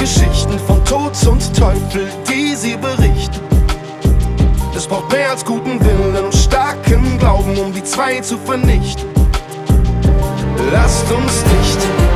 Geschichten von Tod und Teufel, die sie berichten. Es braucht mehr als guten Willen und starken Glauben, um die zwei zu vernichten. Lasst uns nicht